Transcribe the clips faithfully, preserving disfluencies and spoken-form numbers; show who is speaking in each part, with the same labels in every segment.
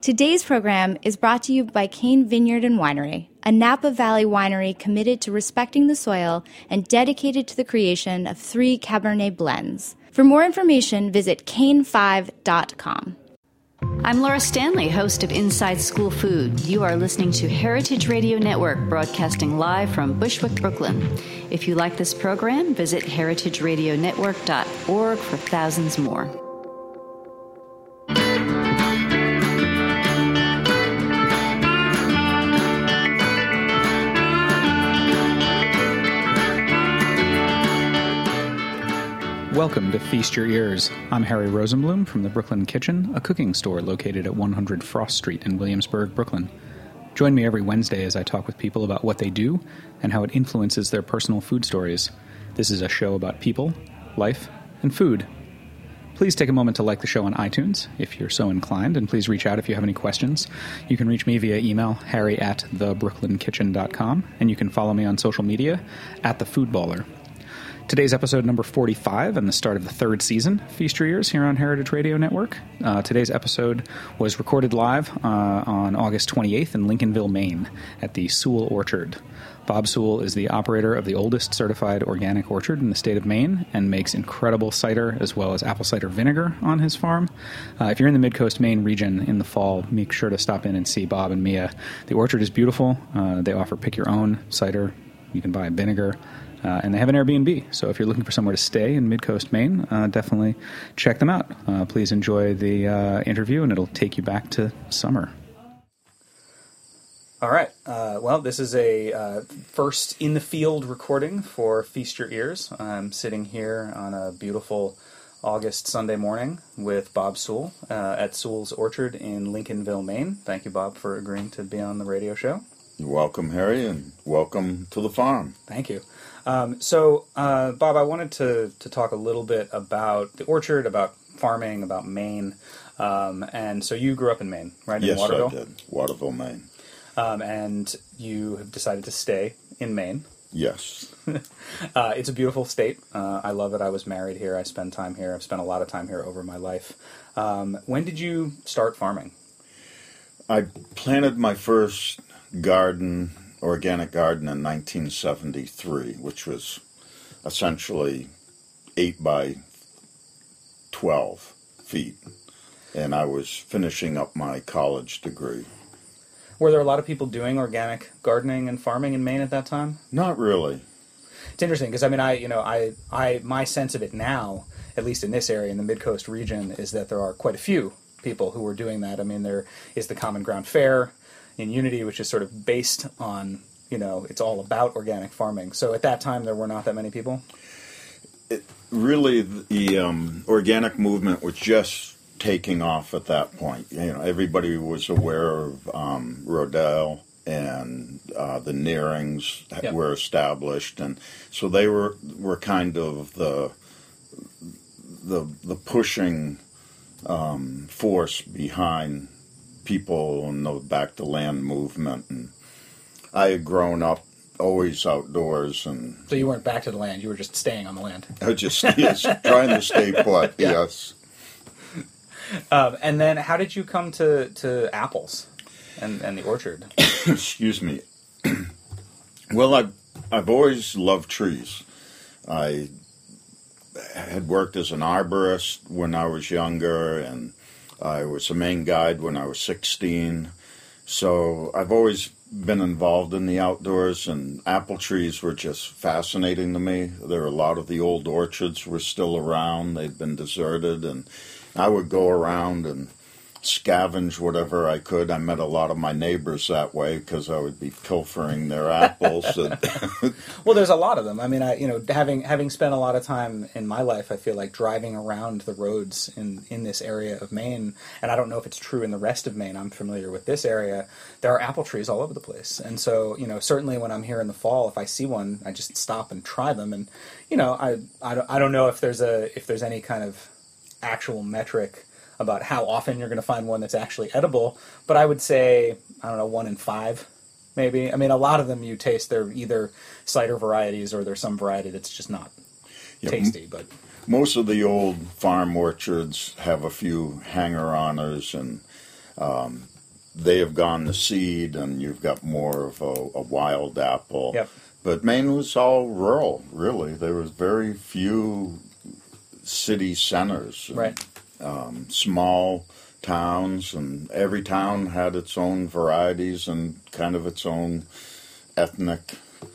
Speaker 1: Today's program is brought to you by Cane Vineyard and Winery, a Napa Valley winery committed to respecting the soil and dedicated to the creation of three Cabernet blends. For more information, visit cane five dot com.
Speaker 2: I'm Laura Stanley, host of Inside School Food. You are listening to Heritage Radio Network, broadcasting live from Bushwick, Brooklyn. If you like this program, visit heritage radio network dot org for thousands more.
Speaker 3: Welcome to Feast Your Ears. I'm Harry Rosenblum from the Brooklyn Kitchen, a cooking store located at one hundred Frost Street in Williamsburg, Brooklyn. Join me every Wednesday as I talk with people about what they do and how it influences their personal food stories. This is a show about people, life, and food. Please take a moment to like the show on iTunes if you're so inclined, and please reach out if you have any questions. You can reach me via email, harry at the brooklyn kitchen dot com, and you can follow me on social media at The Food Baller. Today's episode number forty-five and the start of the third season, Feast Your Ears, here on Heritage Radio Network. Uh, today's episode was recorded live uh, on August twenty-eighth in Lincolnville, Maine, at the Sewell Orchard. Bob Sewell is the operator of the oldest certified organic orchard in the state of Maine and makes incredible cider as well as apple cider vinegar on his farm. Uh, if you're in the Mid-Coast Maine region in the fall, make sure to stop in and see Bob and Mia. The orchard is beautiful. Uh, they offer pick-your-own cider. You can buy vinegar. Uh, and they have an Airbnb, so if you're looking for somewhere to stay in Mid-Coast Maine, uh, definitely check them out. Uh, please enjoy the uh, interview, and it'll take you back to summer. All right. Uh, well, this is a uh, first in-the-field recording for Feast Your Ears. I'm sitting here on a beautiful August Sunday morning with Bob Sewell uh, at Sewell's Orchard in Lincolnville, Maine. Thank you, Bob, for agreeing to be on the radio show.
Speaker 4: You're welcome, Harry, and welcome to the farm.
Speaker 3: Thank you. Um, so, uh, Bob, I wanted to, to talk a little bit about the orchard, about farming, about Maine. Um, and so you grew up in Maine, right?
Speaker 4: Yes,
Speaker 3: in Waterville?
Speaker 4: I did. Waterville, Maine.
Speaker 3: Um, and you have decided to stay in Maine.
Speaker 4: Yes.
Speaker 3: uh, it's a beautiful state. Uh, I love it. I was married here. I spend time here. I've spent a lot of time here over my life. Um, when did you start farming?
Speaker 4: I planted my first garden, organic garden, in nineteen seventy-three, which was essentially eight by twelve feet, and I was finishing up my college degree.
Speaker 3: Were there a lot of people doing organic gardening and farming in Maine at that time?
Speaker 4: Not really.
Speaker 3: It's interesting because I mean, I you know, I I my sense of it now, at least in this area, in the Mid-Coast region, is that there are quite a few people who are doing that. I mean, there is the Common Ground Fair in Unity, which is sort of based on, you know, it's all about organic farming. So at that time, there were not that many people?
Speaker 4: It, really, the um, organic movement was just taking off at that point. You know, everybody was aware of um, Rodale, and uh, the Nearings
Speaker 3: yep.
Speaker 4: were established, and so they were were kind of the the the pushing um, force behind people and the back to land movement. And I had grown up always outdoors, and
Speaker 3: so you weren't back to the land; you were just staying on the land.
Speaker 4: I was just yes, trying to stay put.
Speaker 3: Yeah.
Speaker 4: Yes.
Speaker 3: Um, and then, how did you come to, to apples and, and the orchard?
Speaker 4: Excuse me. Well, I've I've always loved trees. I had worked as an arborist when I was younger, and I was a Maine guide when I was sixteen. So I've always been involved in the outdoors, and apple trees were just fascinating to me. There were a lot of the old orchards were still around. They'd been deserted, and I would go around and scavenge whatever I could. I met a lot of my neighbors that way because I would be pilfering their apples. And
Speaker 3: well, there's a lot of them. I mean, I you know, having having spent a lot of time in my life, I feel like driving around the roads in, in this area of Maine, and I don't know if it's true in the rest of Maine. I'm familiar with this area. There are apple trees all over the place. And so, you know, certainly when I'm here in the fall, if I see one, I just stop and try them. And, you know, I, I, don't, I don't know if there's a if there's any kind of actual metric about how often you're going to find one that's actually edible, but I would say, I don't know, one in five, maybe. I mean, a lot of them you taste, they're either cider varieties or there's some variety that's just not yeah, tasty. But
Speaker 4: most of the old farm orchards have a few hanger-oners, and um, they have gone to seed, and you've got more of a, a wild apple.
Speaker 3: Yep.
Speaker 4: But Maine was all rural, really. There was very few city centers.
Speaker 3: Right.
Speaker 4: Um, small towns, and every town had its own varieties and kind of its own ethnic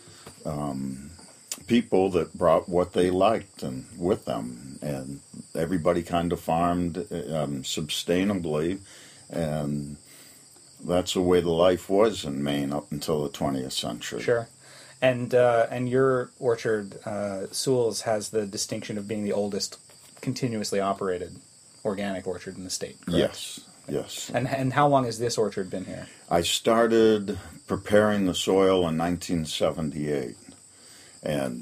Speaker 4: um, people that brought what they liked and with them. And everybody kind of farmed um, sustainably, and that's the way the life was in Maine up until the twentieth century.
Speaker 3: Sure. And uh, and your orchard, uh, Sewell's, has the distinction of being the oldest continuously operated organic orchard in the state, correct?
Speaker 4: Yes, yes.
Speaker 3: And and how long has this orchard been here?
Speaker 4: I started preparing the soil in nineteen seventy-eight. And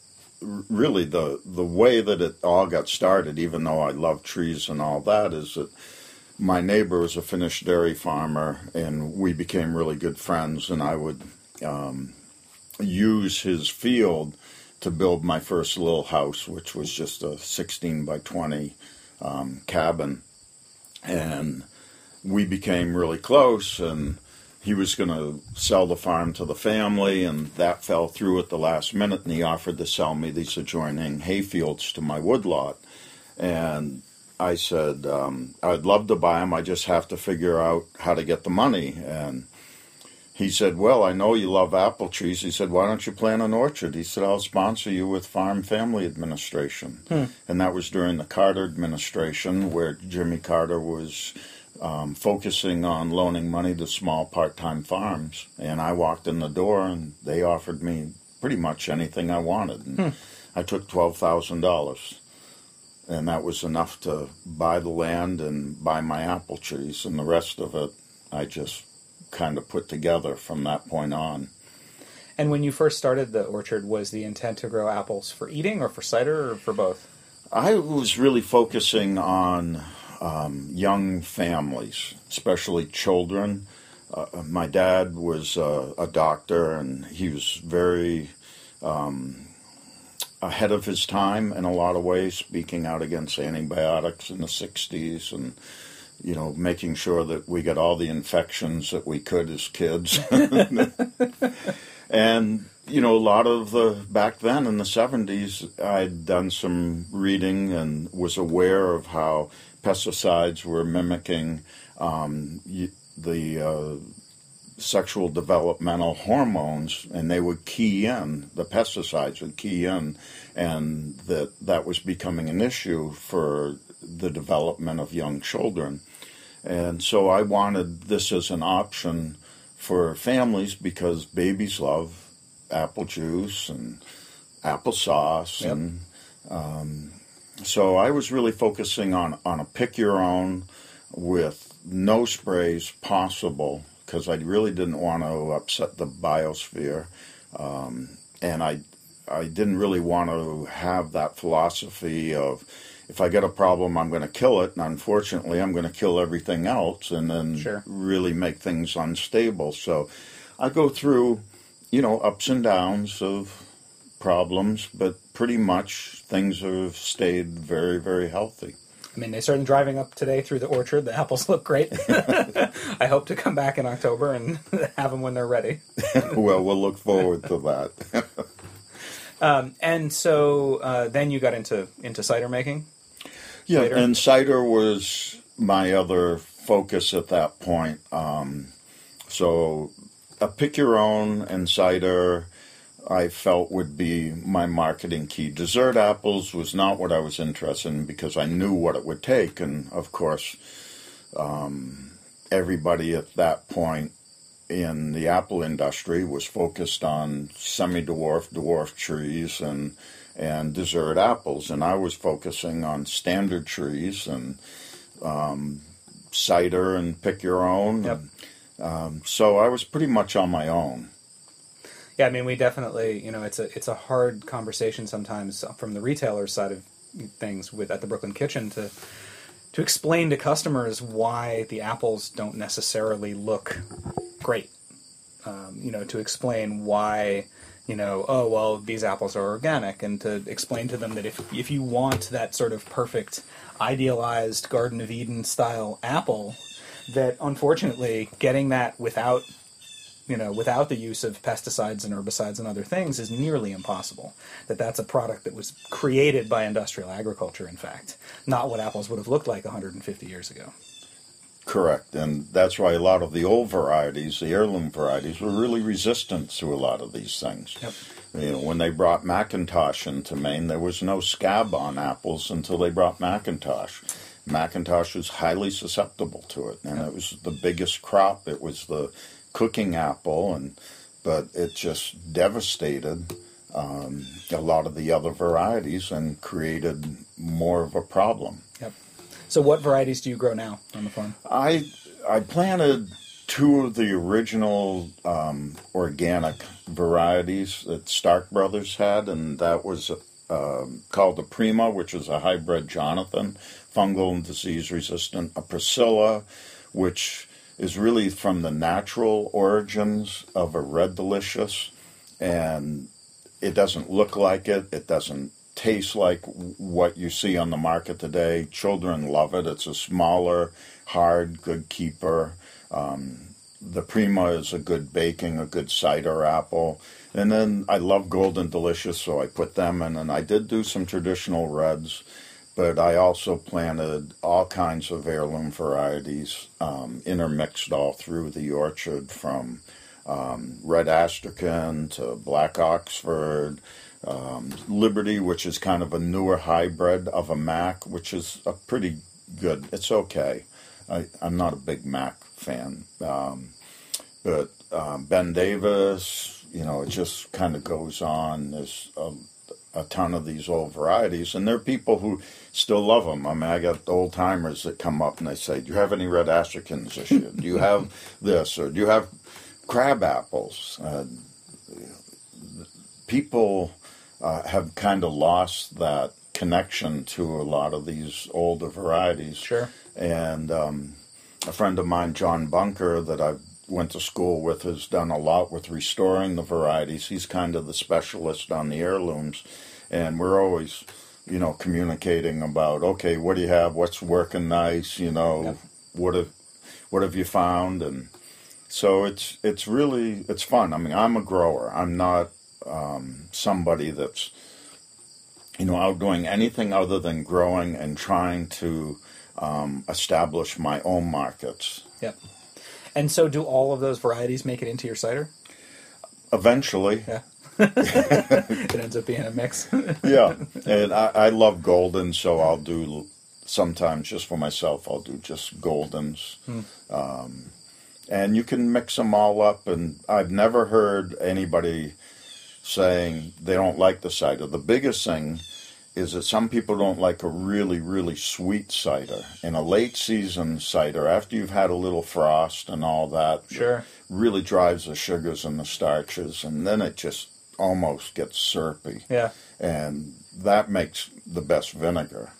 Speaker 4: really the the way that it all got started, even though I love trees and all that, is that my neighbor was a Finnish dairy farmer, and we became really good friends, and I would um, use his field to build my first little house, which was just a sixteen by twenty um, cabin. And we became really close, and he was going to sell the farm to the family, and that fell through at the last minute, and he offered to sell me these adjoining hayfields to my woodlot. And I said, um, I'd love to buy them, I just have to figure out how to get the money. And he said, well, I know you love apple trees. He said, why don't you plant an orchard? He said, I'll sponsor you with Farm Family Administration. Hmm. And that was during the Carter administration, where Jimmy Carter was um, focusing on loaning money to small part-time farms. And I walked in the door, and they offered me pretty much anything I wanted. And hmm. I took twelve thousand dollars. And that was enough to buy the land and buy my apple trees. And the rest of it, I just kind of put together from that point on.
Speaker 3: And when you first started the orchard, was the intent to grow apples for eating or for cider or for both?
Speaker 4: I was really focusing on um, young families, especially children. Uh, my dad was uh, a doctor, and he was very um, ahead of his time in a lot of ways, speaking out against antibiotics in the sixties, and you know, making sure that we got all the infections that we could as kids. And, you know, a lot of the, back then in the seventies, I'd done some reading and was aware of how pesticides were mimicking um, the uh, sexual developmental hormones, and they would key in, the pesticides would key in, and that that was becoming an issue for the development of young children. And so I wanted this as an option for families, because babies love apple juice and applesauce. Yep. And um, so I was really focusing on, on a pick-your-own with no sprays possible, because I really didn't want to upset the biosphere. Um, and I, I didn't really want to have that philosophy of, if I get a problem, I'm going to kill it, and unfortunately, I'm going to kill everything else, and then sure. really make things unstable. So I go through, you know, ups and downs of problems, but pretty much things have stayed very, very healthy.
Speaker 3: I mean, they started driving up today through the orchard. The apples look great. I hope to come back in October and have them when they're ready.
Speaker 4: Well, we'll look forward to that.
Speaker 3: um, and so uh, then you got into, into cider making?
Speaker 4: Yeah,
Speaker 3: later?
Speaker 4: And cider was my other focus at that point. Um, so a pick-your-own and cider, I felt, would be my marketing key. Dessert apples was not what I was interested in, because I knew what it would take. And, of course, um, everybody at that point in the apple industry was focused on semi-dwarf, dwarf trees, and and dessert apples, and I was focusing on standard trees and um, cider and pick your own.
Speaker 3: Yep.
Speaker 4: And, um, so I was pretty much on my own.
Speaker 3: Yeah, I mean, we definitely, you know, it's a it's a hard conversation sometimes from the retailer side of things with at the Brooklyn Kitchen to to explain to customers why the apples don't necessarily look great. Um, you know, to explain why. You know, oh, well, these apples are organic, and to explain to them that if if you want that sort of perfect, idealized Garden of Eden style apple, that unfortunately getting that without, you know, without the use of pesticides and herbicides and other things is nearly impossible. That that's a product that was created by industrial agriculture, in fact, not what apples would have looked like one hundred fifty years ago.
Speaker 4: Correct, and that's why a lot of the old varieties, the heirloom varieties, were really resistant to a lot of these things.
Speaker 3: Yep.
Speaker 4: You know, when they brought Macintosh into Maine, there was no scab on apples until they brought Macintosh. Macintosh was highly susceptible to it, and yep. It was the biggest crop. It was the cooking apple, and but it just devastated um, a lot of the other varieties and created more of a problem.
Speaker 3: Yep. So what varieties do you grow now on the farm?
Speaker 4: I I planted two of the original um, organic varieties that Stark Brothers had, and that was uh, called the Prima, which is a hybrid Jonathan, fungal and disease resistant, a Priscilla, which is really from the natural origins of a Red Delicious, and it doesn't look like it, it doesn't taste like what you see on the market today. Children love it. It's a smaller, hard, good keeper. Um, the Prima is a good baking, a good cider apple. And then I love Golden Delicious, so I put them in. And I did do some traditional reds, but I also planted all kinds of heirloom varieties, um, intermixed all through the orchard, from um, Red Astrakhan to Black Oxford, Um, Liberty, which is kind of a newer hybrid of a Mac, which is a pretty good. It's okay. I, I'm not a big Mac fan, um, but um, Ben Davis, you know, it just kind of goes on. There's a, a ton of these old varieties, and there are people who still love them. I mean, I got old timers that come up and they say, "Do you have any Red Astrakhans this year? Do you have this, or do you have crab apples?" Uh, people. Uh, have kind of lost that connection to a lot of these older varieties.
Speaker 3: Sure.
Speaker 4: And um, a friend of mine, John Bunker, that I went to school with, has done a lot with restoring the varieties. He's kind of the specialist on the heirlooms. And we're always, you know, communicating about, okay, what do you have? What's working nice? You know, yep. what have what have you found? And so it's it's really, it's fun. I mean, I'm a grower. I'm not Um, somebody that's, you know, out doing anything other than growing and trying to um, establish my own markets.
Speaker 3: Yep. And so do all of those varieties make it into your cider?
Speaker 4: Eventually.
Speaker 3: Yeah. It ends up being a mix.
Speaker 4: Yeah. And I, I love golden, so I'll do, sometimes just for myself, I'll do just goldens. Hmm. Um, and you can mix them all up, and I've never heard anybody saying they don't like the cider. The biggest thing is that some people don't like a really, really sweet cider. In a late season cider, after you've had a little frost and all that,
Speaker 3: sure,
Speaker 4: really drives the sugars and the starches, and then it just almost gets syrupy.
Speaker 3: Yeah.
Speaker 4: And that makes the best vinegar.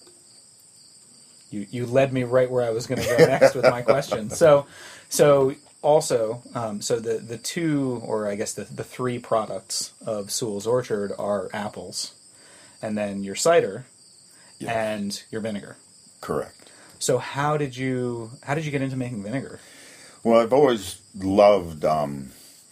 Speaker 3: You you led me right where I was going to go next with my question. So, so also, um, so the, the two, or I guess the, the three products of Sewell's Orchard are apples, and then your cider, yes, and your vinegar.
Speaker 4: Correct.
Speaker 3: So how did you how did you get into making vinegar?
Speaker 4: Well, I've always loved um,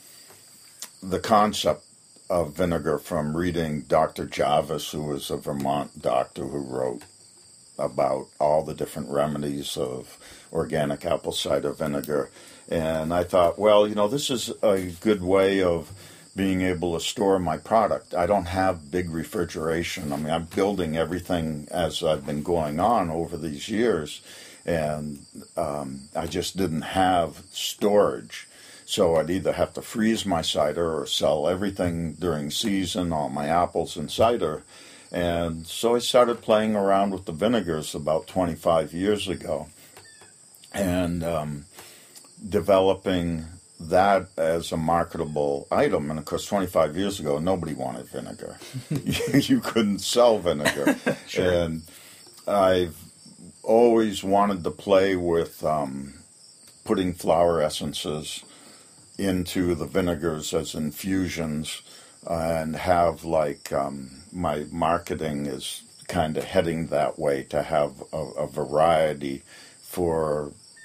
Speaker 4: the concept of vinegar from reading Doctor Jarvis, who was a Vermont doctor who wrote about all the different remedies of organic apple cider vinegar. And I thought, well, you know, this is a good way of being able to store my product. I don't have big refrigeration. I mean, I'm building everything as I've been going on over these years, and um, I just didn't have storage. So I'd either have to freeze my cider or sell everything during season, all my apples and cider. And so I started playing around with the vinegars about twenty-five years ago, and um, developing that as a marketable item. And of course, twenty-five years ago, nobody wanted vinegar. You couldn't sell vinegar.
Speaker 3: Sure.
Speaker 4: And I've always wanted to play with um, putting flower essences into the vinegars as infusions, and have like um, my marketing is kind of heading that way, to have a, a variety for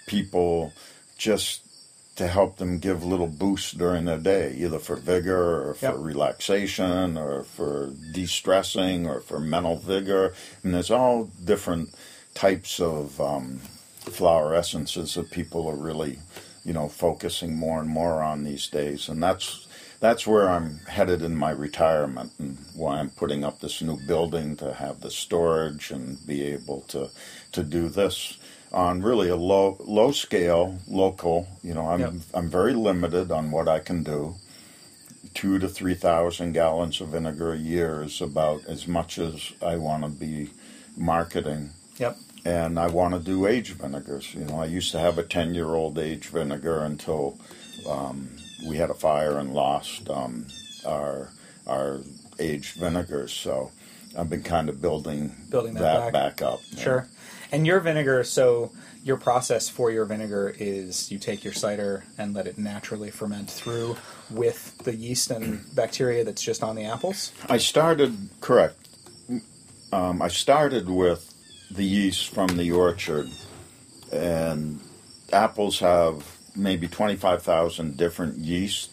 Speaker 4: people just to help them give little boosts during their day, either for vigor or for yep. relaxation or for de-stressing or for mental vigor. And there's all different types of um, flower essences that people are really, you know, focusing more and more on these days. And that's that's where I'm headed in my retirement, and why I'm putting up this new building to have the storage and be able to to do this on really a low low scale, local. You know, I'm yep. I'm very limited on what I can do. Two to three thousand gallons of vinegar a year is about as much as I want to be marketing.
Speaker 3: Yep.
Speaker 4: And I want to do aged vinegars. You know, I used to have a ten-year-old aged vinegar until um, we had a fire and lost um, our our aged vinegars. So I've been kind of building,
Speaker 3: building that,
Speaker 4: that
Speaker 3: back.
Speaker 4: back up.
Speaker 3: Sure. Yeah. And your vinegar, so your process for your vinegar is you take your cider and let it naturally ferment through with the yeast and bacteria that's just on the apples?
Speaker 4: I started, correct. Um, I started with the yeast from the orchard, and apples have maybe twenty-five thousand different yeasts,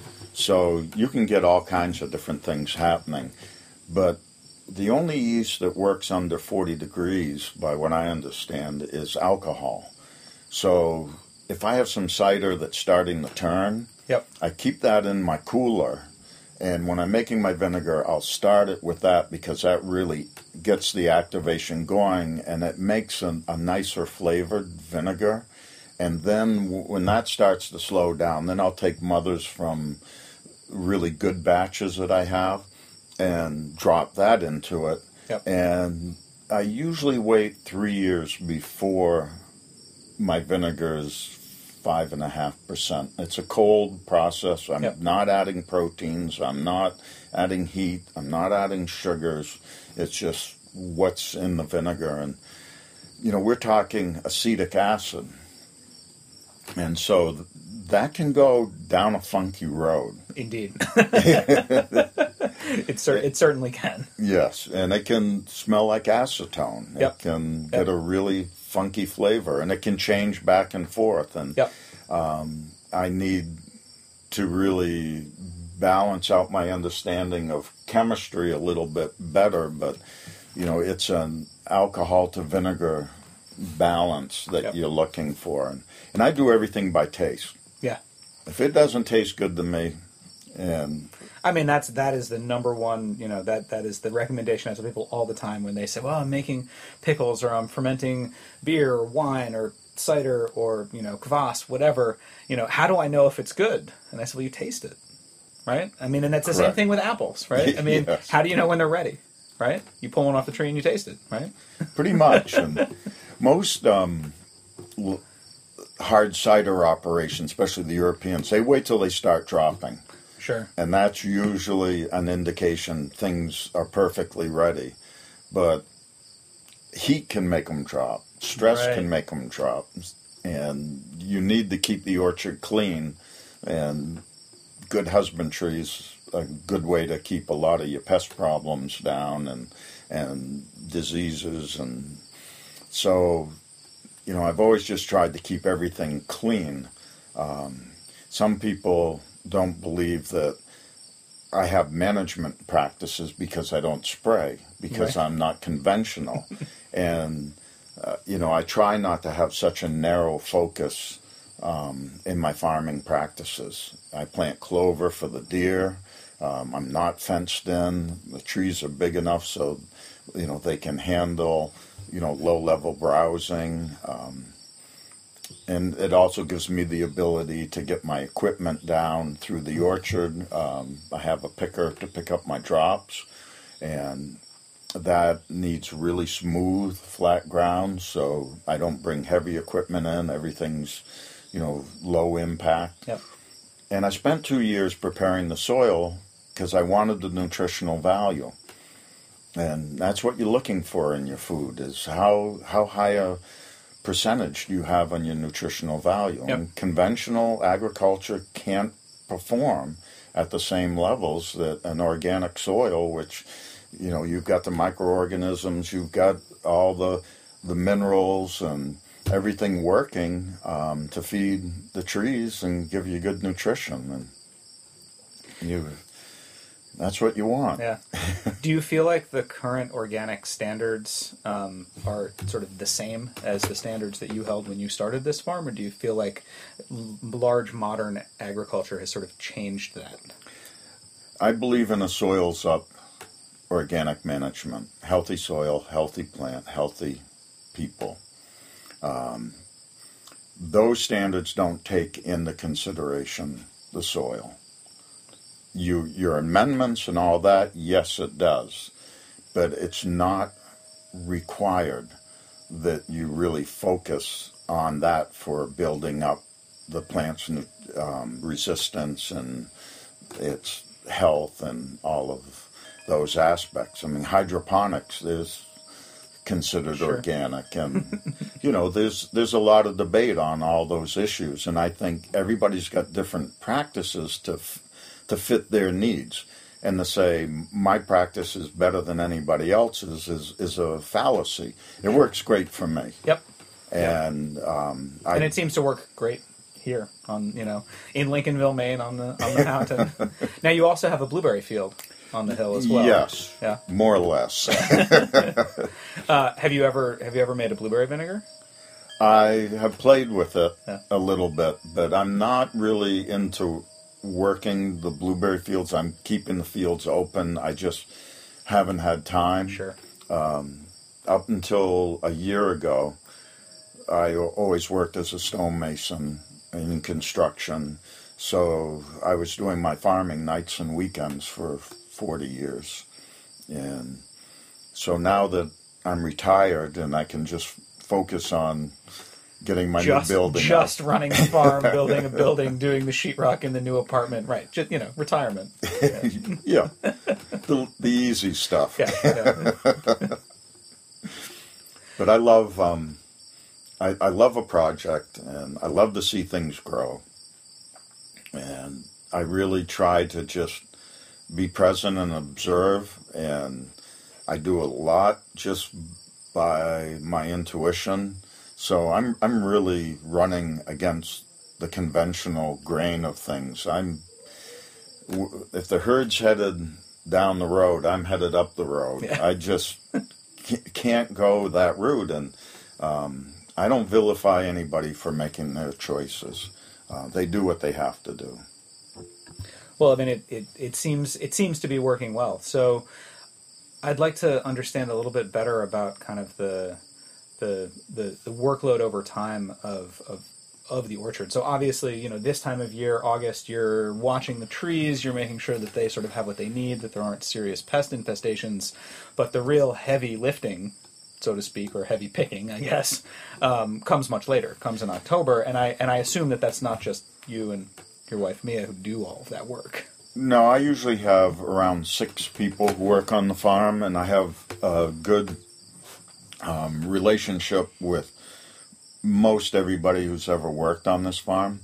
Speaker 4: so you can get all kinds of different things happening. But the only yeast that works under forty degrees, by what I understand, is alcohol. So if I have some cider that's starting to turn,
Speaker 3: yep.
Speaker 4: I keep that in my cooler, and when I'm making my vinegar, I'll start it with that, because that really gets the activation going, and it makes a, a nicer flavored vinegar. And then w- when that starts to slow down, then I'll take mothers from really good batches that I have and drop that into it.
Speaker 3: Yep.
Speaker 4: And I usually wait three years before my vinegar is five and a half percent. It's a cold process. I'm
Speaker 3: yep.
Speaker 4: not adding proteins. I'm not adding heat. I'm not adding sugars. It's just what's in the vinegar. And, you know, we're talking acetic acid. And so th- that can go down a funky road.
Speaker 3: Indeed. it, cer- it certainly can.
Speaker 4: Yes, and it can smell like acetone.
Speaker 3: Yep.
Speaker 4: It can
Speaker 3: yep.
Speaker 4: get a really funky flavor, and it can change back and forth. And
Speaker 3: yep.
Speaker 4: um, I need to really balance out my understanding of chemistry a little bit better, but, you know, it's an alcohol to vinegar balance that
Speaker 3: yep.
Speaker 4: you're looking for. And, and I do everything by taste.
Speaker 3: Yeah.
Speaker 4: If it doesn't taste good to me, and
Speaker 3: I mean, that's that is the number one, you know, that that is the recommendation I tell people all the time when they say, well, I'm making pickles, or I'm fermenting beer or wine or cider or, you know, kvass, whatever, you know, how do I know if it's good? And I say, well, you taste it, right? I mean, and that's the
Speaker 4: Correct.
Speaker 3: same thing with apples, right? I mean,
Speaker 4: yes.
Speaker 3: How do you know when they're ready, right? You pull one off the tree and you taste it, right?
Speaker 4: Pretty much. And most um, l- hard cider operations, especially the Europeans, they wait till they start dropping.
Speaker 3: Sure.
Speaker 4: And that's usually an indication things are perfectly ready. But heat can make them drop. Stress
Speaker 3: right.
Speaker 4: can make them drop. And you need to keep the orchard clean. And good husbandry is a good way to keep a lot of your pest problems down and and diseases. And so, you know, I've always just tried to keep everything clean. Um, some people don't believe that I have management practices because I don't spray, because
Speaker 3: right.
Speaker 4: I'm not conventional. and, uh, you know, I try not to have such a narrow focus um, in my farming practices. I plant clover for the deer. Um, I'm not fenced in. The trees are big enough so, you know, they can handle, you know, low-level browsing. Um, And it also gives me the ability to get my equipment down through the orchard. Um, I have a picker to pick up my drops, and that needs really smooth, flat ground, so I don't bring heavy equipment in. Everything's, you know, low impact.
Speaker 3: Yep.
Speaker 4: And I spent two years preparing the soil because I wanted the nutritional value. And that's what you're looking for in your food, is how, how high a percentage you have on your nutritional value.
Speaker 3: Yep.
Speaker 4: And conventional agriculture can't perform at the same levels that an organic soil, which, you know, you've got the microorganisms, you've got all the the minerals and everything working um, to feed the trees and give you good nutrition. And you, that's what you want.
Speaker 3: Yeah. Do you feel like the current organic standards um, are sort of the same as the standards that you held when you started this farm, or do you feel like l- large modern agriculture has sort of changed that?
Speaker 4: I believe in a soils up organic management. Healthy soil, healthy plant, healthy people. Um, those standards don't take into consideration the soil. You, your amendments and all that, yes, it does. But it's not required that you really focus on that for building up the plant's um, resistance and its health and all of those aspects. I mean, hydroponics is considered
Speaker 3: Sure.
Speaker 4: organic, and you know, there's there's a lot of debate on all those issues, and I think everybody's got different practices to f- to fit their needs. And to say my practice is better than anybody else's is is a fallacy. It works great for me.
Speaker 3: Yep.
Speaker 4: And um, I,
Speaker 3: And it seems to work great here on, you know, in Lincolnville, Maine, on the on the mountain. Now you also have a blueberry field on the hill as well.
Speaker 4: Yes.
Speaker 3: Yeah.
Speaker 4: More or less.
Speaker 3: Uh, have you ever have you ever made a blueberry vinegar?
Speaker 4: I have played with it
Speaker 3: Yeah.
Speaker 4: a little bit, but I'm not really into working the blueberry fields. I'm keeping the fields open. I just haven't had time.
Speaker 3: Sure.
Speaker 4: Up until a year ago, I always worked as a stonemason in construction. So I was doing my farming nights and weekends for forty years. And so now that I'm retired and I can just focus on getting my
Speaker 3: Just
Speaker 4: new building
Speaker 3: just
Speaker 4: up.
Speaker 3: running the farm, building a building, doing the sheetrock in the new apartment. Right. Just, you know, retirement.
Speaker 4: Yeah, the, the easy stuff.
Speaker 3: Yeah. yeah.
Speaker 4: But I love, um, I, I love a project, and I love to see things grow. And I really try to just be present and observe, and I do a lot just by my intuition. So I'm I'm really running against the conventional grain of things. I'm if the herd's headed down the road, I'm headed up the road.
Speaker 3: Yeah.
Speaker 4: I just can't go that route, and um, I don't vilify anybody for making their choices. Uh, they do what they have to do.
Speaker 3: Well, I mean, it, it, it seems it seems to be working well. So I'd like to understand a little bit better about kind of the the the, the workload over time of, of of the orchard. So obviously, you know, this time of year, August, you're watching the trees, you're making sure that they sort of have what they need, that there aren't serious pest infestations. But the real heavy lifting, so to speak, or heavy picking, I guess, um, comes much later. Comes in October, and I and I assume that that's not just you and your wife Mia who do all of that work.
Speaker 4: No, I usually have around six people who work on the farm, and I have a good um, relationship with most everybody who's ever worked on this farm.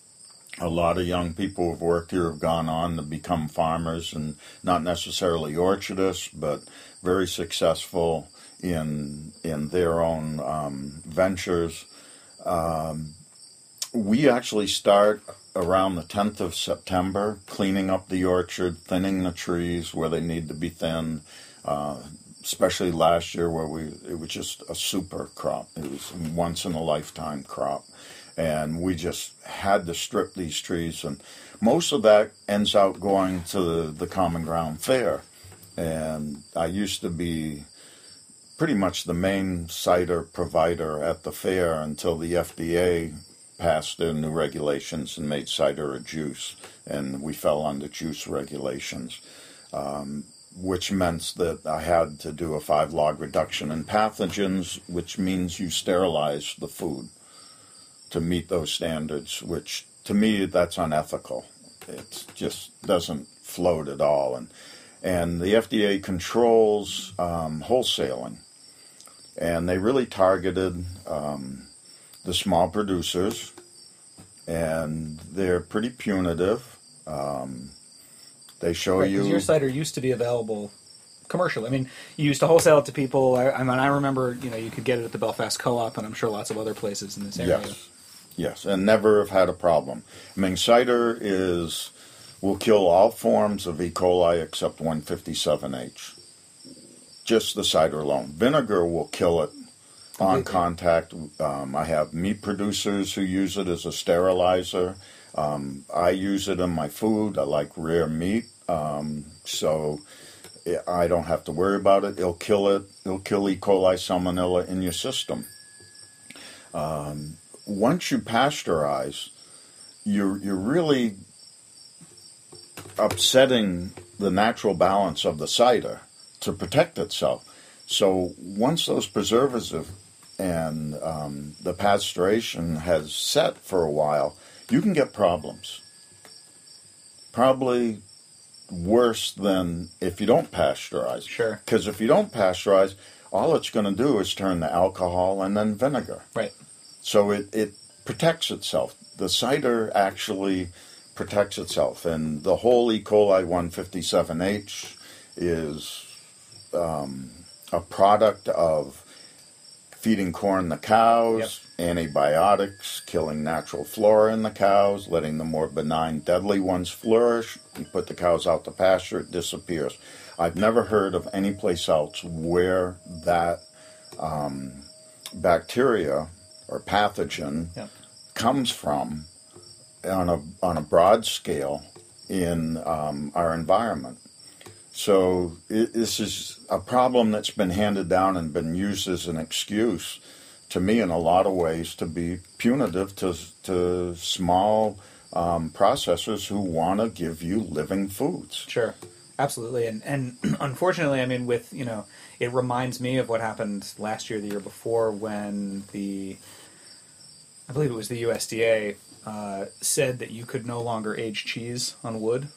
Speaker 4: A lot of young people who've worked here have gone on to become farmers, and not necessarily orchardists, but very successful in in their own um, ventures. Um, we actually start around the tenth of September, cleaning up the orchard, thinning the trees where they need to be thinned, uh, especially last year where we it was just a super crop. It was a once-in-a-lifetime crop. And we just had to strip these trees. And most of that ends out going to the, the Common Ground Fair. And I used to be pretty much the main cider provider at the fair until the F D A passed their new regulations and made cider a juice, and we fell under juice regulations, um, which meant that I had to do a five-log reduction in pathogens, which means you sterilize the food to meet those standards, which to me that's unethical. It just doesn't float at all. And, and the F D A controls um, wholesaling, and they really targeted um, the small producers, and they're pretty punitive. Um, they show
Speaker 3: Right,
Speaker 4: you...
Speaker 3: 'cause your cider used to be available commercially. I mean, you used to wholesale it to people. I, I mean, I remember, you know, you could get it at the Belfast Co-op, and I'm sure lots of other places in this area.
Speaker 4: Yes, yes, and never have had a problem. I mean, cider is will kill all forms of E. coli except one fifty-seven H. Just the cider alone. Vinegar will kill it on contact. Um, I have meat producers who use it as a sterilizer. Um, I use it in my food. I like rare meat, um, so I don't have to worry about it. It'll kill it. It'll kill E. coli, salmonella in your system. Um, once you pasteurize, you're you're really upsetting the natural balance of the cider to protect itself. So once those preservatives and um, the pasteurization has set for a while, you can get problems. Probably worse than if you don't pasteurize.
Speaker 3: Sure.
Speaker 4: Because if you don't pasteurize, all it's going to do is turn to alcohol and then vinegar.
Speaker 3: Right.
Speaker 4: So it, it protects itself. The cider actually protects itself. And the whole E. coli one fifty-seven H is um, a product of feeding corn to cows, yep. antibiotics, killing natural flora in the cows, letting the more benign, deadly ones flourish. You put the cows out to pasture, it disappears. I've never heard of any place else where that um, bacteria or pathogen yep. comes from on a on a broad scale in um, our environment. So it, this is a problem that's been handed down and been used as an excuse, to me, in a lot of ways, to be punitive to to small um, processors who want to give you living foods.
Speaker 3: Sure, absolutely, and and unfortunately, I mean, with you know, it reminds me of what happened last year, the year before, when the, I believe it was the U S D A uh, said that you could no longer age cheese on wood.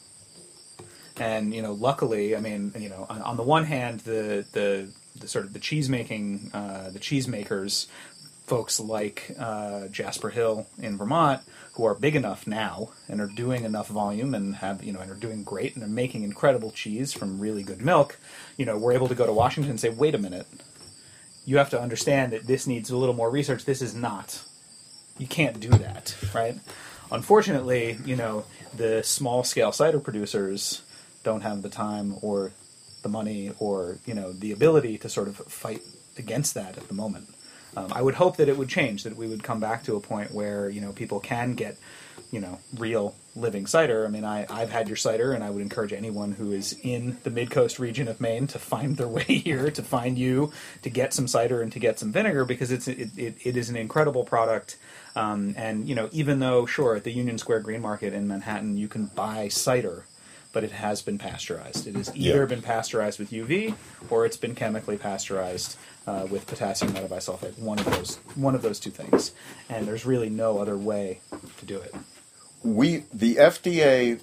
Speaker 3: And, you know, luckily, I mean, you know, on, on the one hand, the, the the sort of the cheese making, uh, the cheese makers, folks like uh, Jasper Hill in Vermont, who are big enough now and are doing enough volume and have, you know, and are doing great and are making incredible cheese from really good milk, you know, we're able to go to Washington and say, wait a minute, you have to understand that this needs a little more research. This is not, you can't do that, right? Unfortunately, you know, the small scale cider producers don't have the time or the money or, you know, the ability to sort of fight against that at the moment. Um, I would hope that it would change, that we would come back to a point where, you know, people can get, you know, real living cider. I mean, I, I've had your cider, and I would encourage anyone who is in the mid-coast region of Maine to find their way here, to find you, to get some cider and to get some vinegar, because it's it, it, it is an incredible product. Um, and, you know, even though, sure, at the Union Square Green Market in Manhattan, you can buy cider, but it has been pasteurized. It has either yeah. been pasteurized with U V or it's been chemically pasteurized uh, with potassium metabisulfite. One of those, one of those two things, and there's really no other way to do it.
Speaker 4: We, the F D A,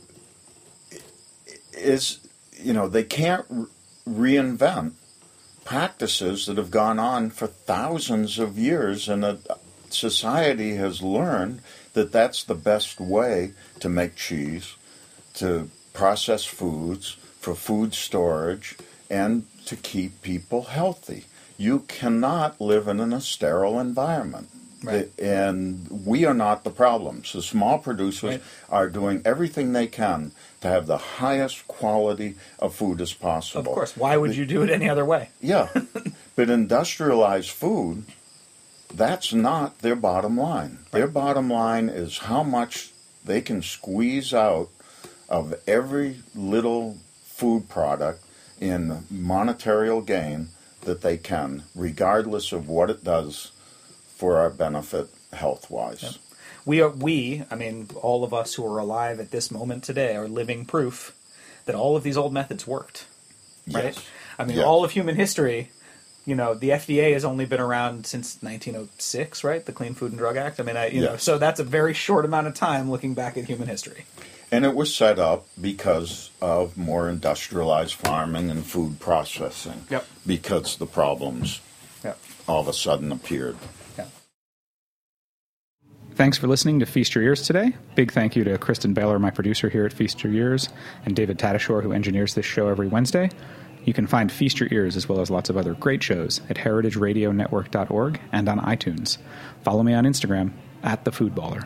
Speaker 4: is, you know, they can't re- reinvent practices that have gone on for thousands of years, and a society has learned that that's the best way to make cheese, to process foods, for food storage, and to keep people healthy. You cannot live in a sterile environment.
Speaker 3: Right.
Speaker 4: And we are not the problems. The small producers right. are doing everything they can to have the highest quality of food as possible.
Speaker 3: Of course. Why would the, you do it any other way?
Speaker 4: Yeah. But industrialized food, that's not their bottom line. Right. Their bottom line is how much they can squeeze out of every little food product in monetary gain that they can, regardless of what it does for our benefit health-wise.
Speaker 3: Yep. We are, we, I mean, all of us who are alive at this moment today are living proof that all of these old methods worked, right?
Speaker 4: Yes.
Speaker 3: I mean,
Speaker 4: yes.
Speaker 3: all of human history, you know, the F D A has only been around since nineteen oh six, right? The Clean Food and Drug Act. I mean, I, you
Speaker 4: yes.
Speaker 3: know, so that's a very short amount of time looking back at human history.
Speaker 4: And it was set up because of more industrialized farming and food processing.
Speaker 3: Yep.
Speaker 4: Because the problems
Speaker 3: yep.
Speaker 4: all of a sudden appeared.
Speaker 3: Yep. Thanks for listening to Feast Your Ears today. Big thank you to Kristen Baylor, my producer here at Feast Your Ears, and David Tadashore, who engineers this show every Wednesday. You can find Feast Your Ears as well as lots of other great shows at heritage radio network dot org and on iTunes. Follow me on Instagram, at The Foodballer.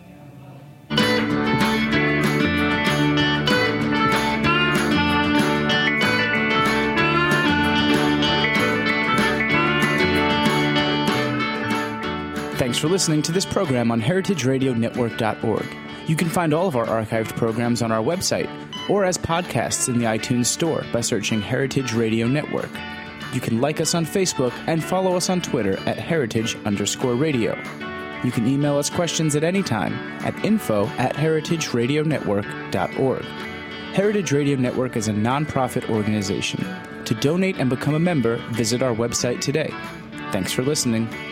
Speaker 5: Thanks for listening to this program on heritage radio network dot org. You can find all of our archived programs on our website or as podcasts in the iTunes Store by searching Heritage Radio Network. You can like us on Facebook and follow us on Twitter at heritage underscore radio. You can email us questions at any time at info at heritage radio network dot org. Heritage Radio Network is a nonprofit organization. To donate and become a member, visit our website today. Thanks for listening.